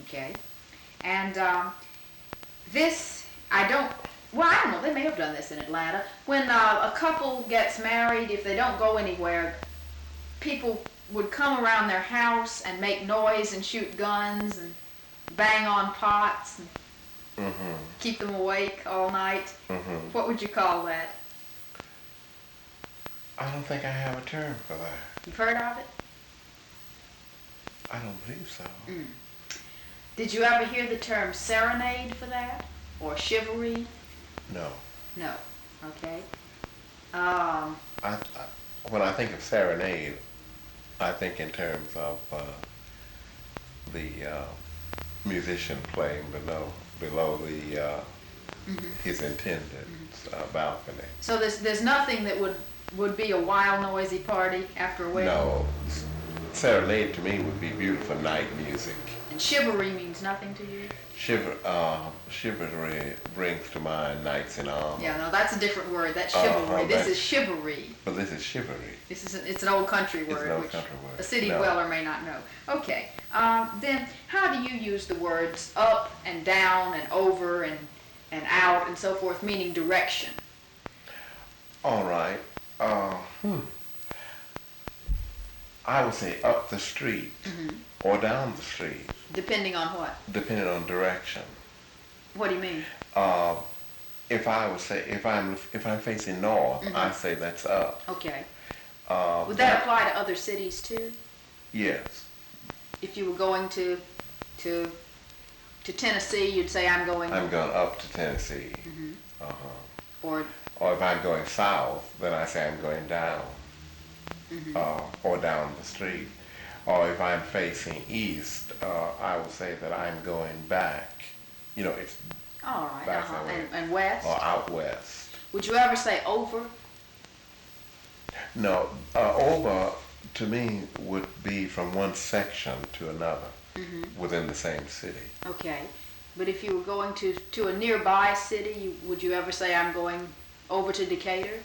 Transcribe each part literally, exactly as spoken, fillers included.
Okay. And um, this, I don't, well, I don't know, they may have done this in Atlanta. When uh, a couple gets married, if they don't go anywhere, people would come around their house and make noise and shoot guns and bang on pots and Mm-hmm. keep them awake all night. Mm-hmm. What would you call that? I don't think I have a term for that. You've heard of it? I don't believe so. Mm. Did you ever hear the term serenade for that? Or chivalry? No. No. Okay. Um, I, I when I think of serenade, I think in terms of uh, the uh, musician playing below below the uh, mm-hmm. his intended mm-hmm. uh, balcony. So there's there's nothing that would would be a wild, noisy party after a wedding? No. Serenade to me would be beautiful night music. And chivalry means nothing to you? Chival- uh, chivalry brings to mind knights in armor. Yeah, no, that's a different word. That's chivalry. Uh, this is chivalry. But this is chivalry. This is an, it's an old country word, It's an old which country word. a city No. dweller may not know. Okay. Um, then how do you use the words up and down and over and and out and so forth, meaning direction? All right. Uh, hmm. I would say up the street Mm-hmm. or down the street, Depending on what? depending on direction. What do you mean? Uh, if I would say if I'm if I'm facing north, Mhm. I say that's up. Okay. Uh, Would that apply to other cities too? Yes. If you were going to to to Tennessee, you'd say I'm going. I'm going up to Tennessee. Mhm. Uh-huh. Or Or if I'm going south, then I say I'm going down. mhm. Uh, or down the street. Or if I'm facing east, uh, I will say that I'm going back. You know, it's all right. back Uh-huh. that way. And, and west. or out west. Would you ever say over? No, uh, over to me would be from one section to another Mhm. within the same city. Okay. But if you were going to to a nearby city, you, would you ever say I'm going over to Decatur?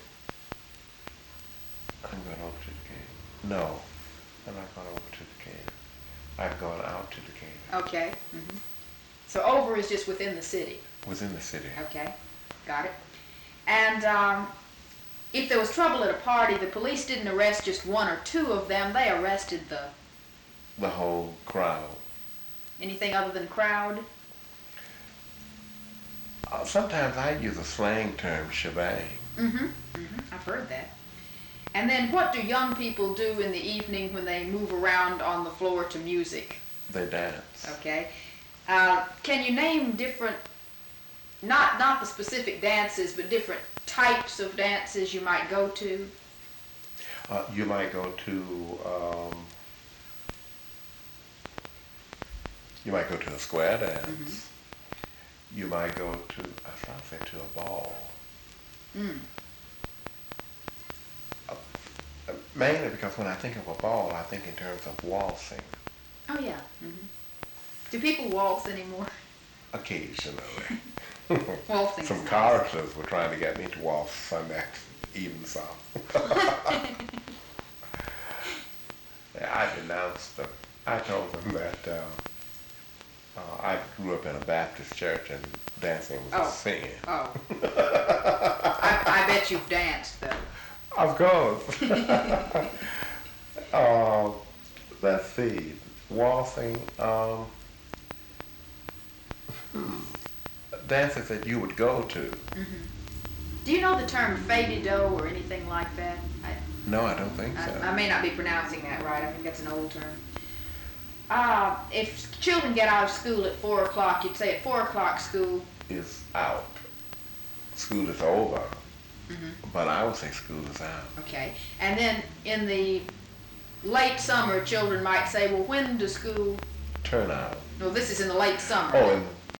I'm going over to Decatur. No, I'm not going over to Decatur. I'm going out to Decatur. Okay. hmm So over is just within the city. Within the city. Okay. Got it. And um, if there was trouble at a party, the police didn't arrest just one or two of them. They arrested the The whole crowd. anything other than crowd. Uh, sometimes I use a slang term, shebang. Mm-hmm. mm-hmm. I've heard that. And then what do young people do in the evening when they move around on the floor to music? They dance. Okay. Uh, can you name different, not not the specific dances, but different types of dances you might go to? Uh, you might go to, um, you might go to a square dance. Mhm. You might go to, I was trying to say to a ball. Mm. Uh, mainly because when I think of a ball, I think in terms of waltzing. Oh yeah. hmm Do people waltz anymore? Occasionally. Waltzing. Some is nice. characters were trying to get me to waltz Sunday even so. Yeah, I denounced them. I told them that uh, uh, I grew up in a Baptist church and dancing was Oh. a sin. Oh. I, I bet you've danced though. Of course. uh, let's see. Waltzing. Um, hmm. Dances that you would go to. hmm Do you know the term fade-do or anything like that? I, No, I don't think so. I, I may not be pronouncing that right. I think that's an old term. Uh, if children get out of school at four o'clock, you'd say at four o'clock school. Is out. School is over. Mhm. But I would say school is out. Okay. And then in the late summer, children might say, well, when does school... Turn out. No, this is in the late summer. Oh, in